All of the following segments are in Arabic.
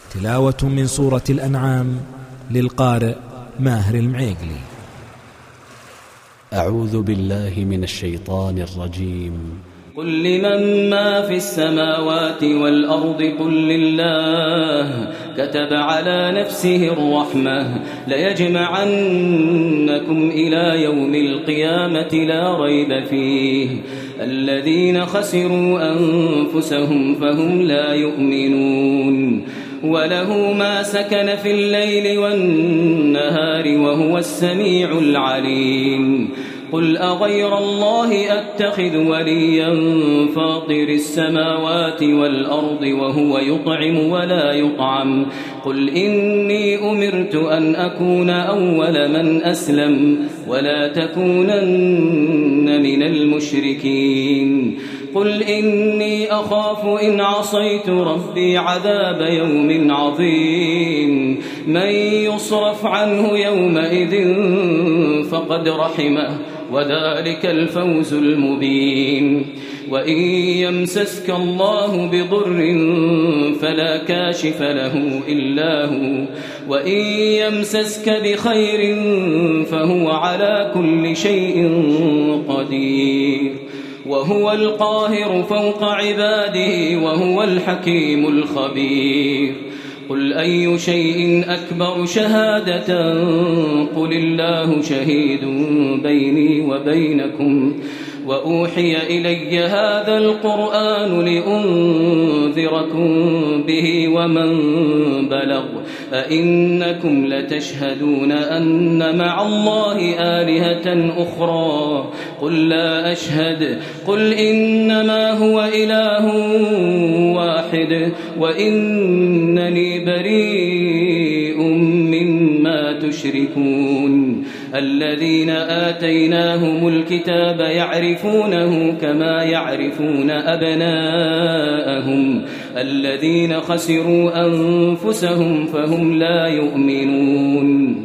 تلاوة من سورة الأنعام للقارئ ماهر المعيقلي. أعوذ بالله من الشيطان الرجيم. قل لمن ما في السماوات والأرض قل لله كتب على نفسه الرحمة ليجمعنكم إلى يوم القيامة لا ريب فيه الذين خسروا أنفسهم فهم لا يؤمنون وله ما سكن في الليل والنهار وهو السميع العليم. قل أغير الله أتخذ وليا فاطر السماوات والأرض وهو يطعم ولا يطعم قل إني أمرت أن أكون أول من أسلم ولا تكونن من المشركين. قل إني أخاف إن عصيت ربي عذاب يوم عظيم من يصرف عنه يومئذ فقد رحمه وذلك الفوز المبين. وإن يمسسك الله بضر فلا كاشف له إلا هو وإن يمسسك بخير فهو على كل شيء قدير وهو القاهر فوق عباده وهو الحكيم الخبير. قل أي شيء أكبر شهادة قل الله شهيد بيني وبينكم وأوحي إلي هذا القرآن لأنذركم به ومن بلغ أئنكم لتشهدون أن مع الله آلهة أخرى قل لا أشهد قل إنما هو إله واحد وإنني بريء مما تشركون. الذين آتيناهم الكتاب يعرفونه كما يعرفون أبناءهم الذين خسروا أنفسهم فهم لا يؤمنون.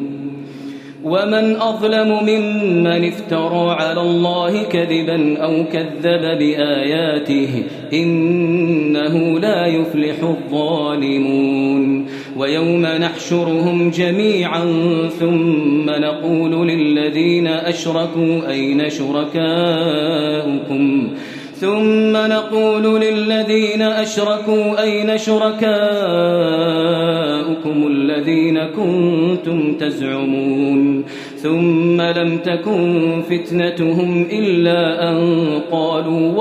ومن أظلم ممن افترى على الله كذبا أو كذب بآياته إنه لا يفلح الظالمون. ويوم نحشرهم جميعا ثم نقول للذين أشركوا أين شركاؤكم الذين كنتم تزعمون ثم لم تكن فتنتهم إلا أن قالوا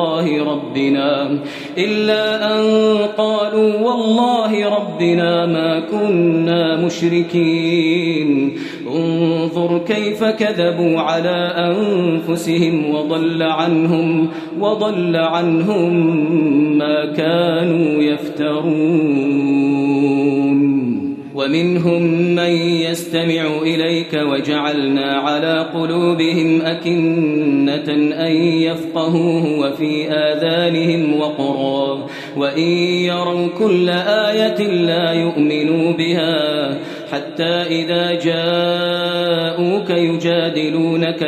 والله ربنا ما كنا مشركين. انظر كيف كذبوا على أنفسهم وضل عنهم ما كانوا يفترون. ومنهم من يستمع إليك وجعلنا على قلوبهم أكنة أن يفقهوه وفي آذانهم وقرا وإن يروا كل آية لا يؤمنوا بها حتى إذا جاءوك يجادلونك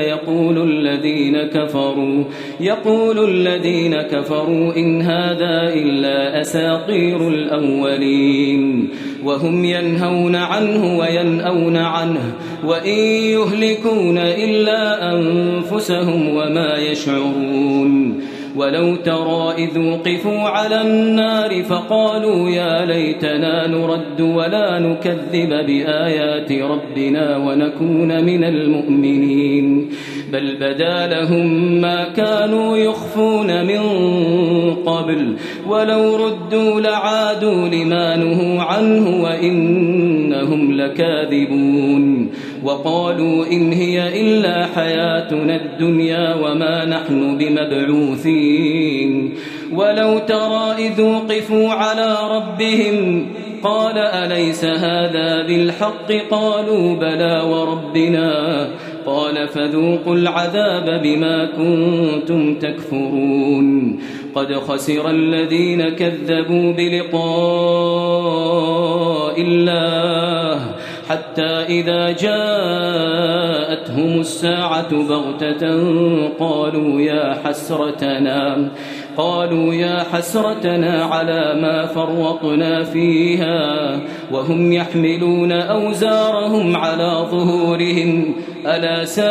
يقول الذين كفروا إن هذا إلا أساطير الأولين وهم ينهون عنه وينأون عنه وإن يهلكون إلا أنفسهم وما يشعرون. ولو ترى إذ وقفوا على النار فقالوا يا ليتنا نرد ولا نكذب بآيات ربنا ونكون من المؤمنين بل بدا لهم ما كانوا يخفون من قبل ولو ردوا لعادوا لما نهوا عنه وإنهم لكاذبون. وقالوا إن هي إلا حياتنا الدنيا وما نحن بمبعوثين. ولو ترى إذ وقفوا على ربهم قال أليس هذا بالحق قالوا بلى وربنا قال فذوقوا العذاب بما كنتم تكفرون. قد خسر الذين كذبوا بلقاء الله حتى إذا جاءتهم الساعة بغتة قالوا يا حسرتنا على ما فرطنا فيها وهم يحملون أوزارهم على ظهورهم ألا ساء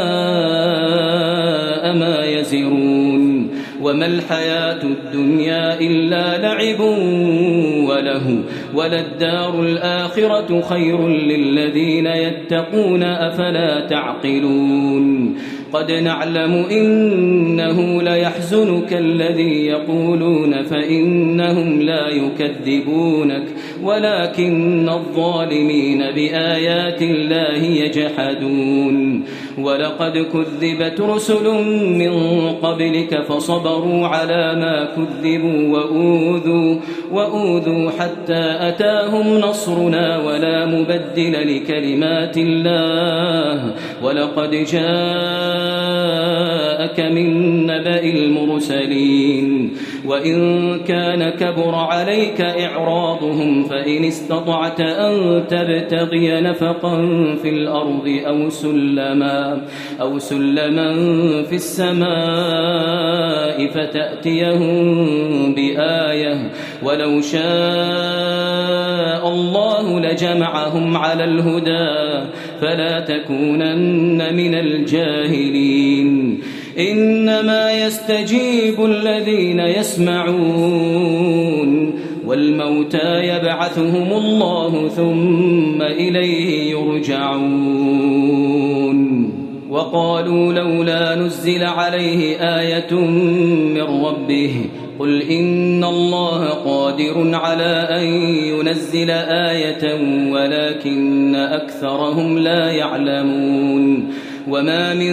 ما يزرون وما الحياة الدنيا إلا لعب وله وللدار الآخرة خير للذين يتقون أفلا تعقلون قد نعلم إنه ليحزنك الذي يقولون فإنهم لا يكذبونك ولكن الظالمين بآيات الله يجحدون ولقد كذبت رسل من قبلك فصبروا على ما كذبوا وأوذوا حتى أتاهم نصرنا ولا مبدل لكلمات الله ولقد جاءك من نبأ المرسلين وإن كان كبر عليك إعراضهم فإن استطعت أن تبتغي نفقا في الأرض أو سلما في السماء فتأتيهم بآية ولو شاء الله لجمعهم على الهدى فلا تكونن من الجاهلين إنما يستجيب الذين يسمعون والموتى يبعثهم الله ثم إليه يرجعون وقالوا لولا نزل عليه آية من ربه قل إن الله قادر على أن ينزل آية ولكن أكثرهم لا يعلمون وما من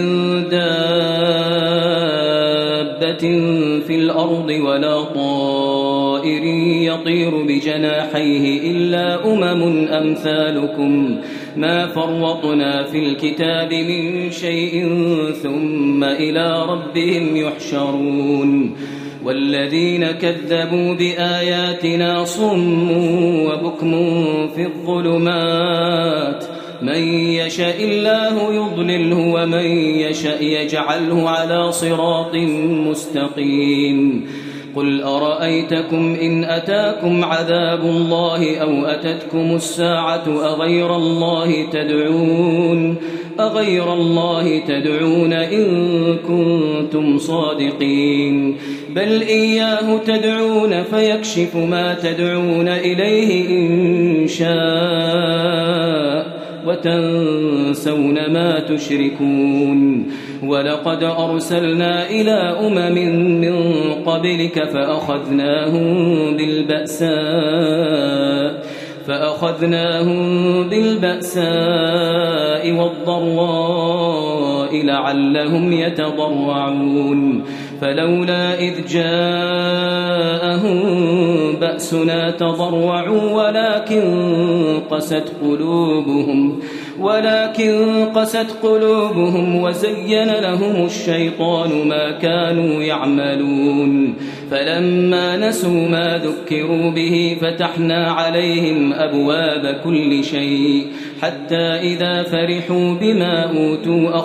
دابة في الأرض ولا طائر يطير بجناحيه إلا أمثالكم ما فرطنا في الكتاب من شيء ثم إلى ربهم يحشرون والذين كذبوا بآياتنا صم وبكم في الظلمات من يشاء الله يضلله ومن يشاء يجعله على صراط مستقيم قل أرأيتكم إن أتاكم عذاب الله أو أتتكم الساعة أغير الله تدعون إن كنتم صادقين بل إياه تدعون فيكشف ما تدعون إليه إن شاء وتنسون ما تشركون ولقد أرسلنا إلى من قبلك فأخذناهم بالبأساء والضراء لعلهم يتضرعون فلولا إذ جاءهم بأسنا تضرعوا ولكن قست قلوبهم وزين لهم الشيطان ما كانوا يعملون فلما نسوا ما ذكروا به فتحنا عليهم أبواب كل شيء حتى إذا فرحوا بما أوتوا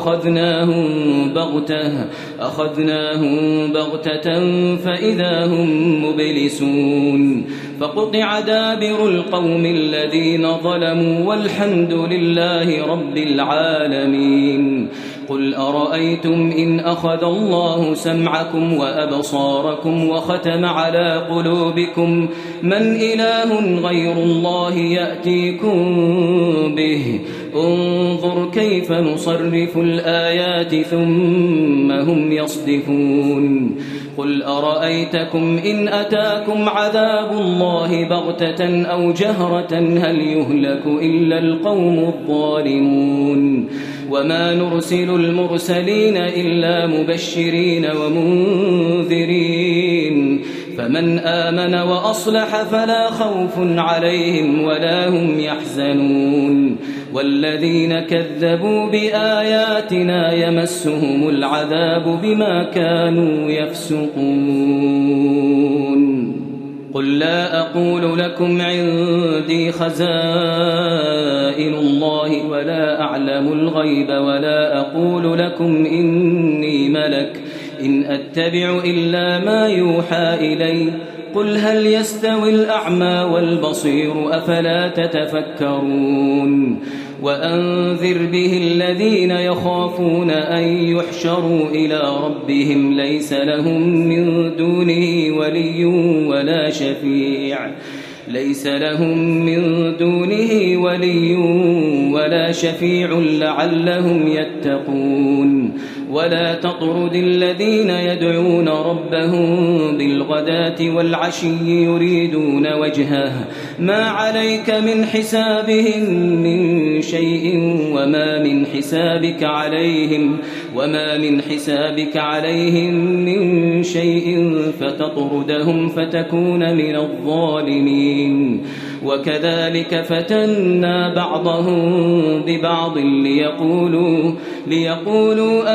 أخذناهم بغتة فإذا هم مبلسون فقطع دابر القوم الذين ظلموا والحمد لله رب العالمين قل أرأيتم إن أخذ الله سمعكم وأبصاركم وختم على قلوبكم من إله غير الله يأتيكم به انظر كيف نصرف الآيات ثم هم يصدفون قل أرأيتكم إن أتاكم عذاب الله بغتة أو جهرة هل يهلك إلا القوم الظالمون وما نرسل المرسلين إلا مبشرين ومنذرين فمن آمن وأصلح فلا خوف عليهم ولا هم يحزنون والذين كذبوا بآياتنا يمسهم العذاب بما كانوا يفسقون قل لا أقول لكم عندي خزائن الله ولا أعلم الغيب ولا أقول لكم إني ملك إن أتبع إلا ما يوحى إلي قل هل يستوي الأعمى والبصير أفلا تتفكرون وأنذر به الذين يخافون أن يحشروا إلى ربهم ليس لهم من دونه ولي ولا شفيع لعلهم يتقون ولا تطرد الذين يدعون ربهم بالغداة والعشي يريدون وجهه ما عليك من حسابهم من شيء وما من حسابك عليهم من شيء فتطردهم فتكون من الظالمين وكذلك فتنا بعضهم ببعض ليقولوا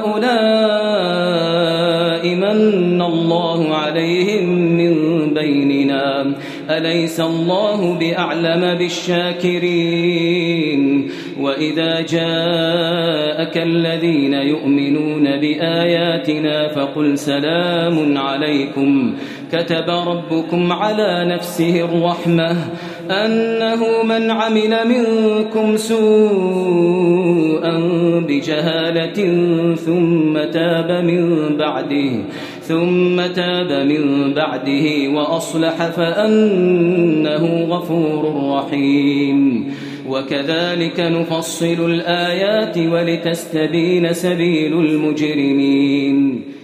أهؤلاء من الله عليهم من بيننا أليس الله بأعلم بالشاكرين وإذا جاءك الذين يؤمنون بآياتنا فقل سلام عليكم كتب ربكم على نفسه الرحمة أنه من عمل منكم سوءا بجهالة ثم تاب من بعده وأصلح فأنه غفور رحيم وكذلك نفصل الآيات ولتستبين سبيل المجرمين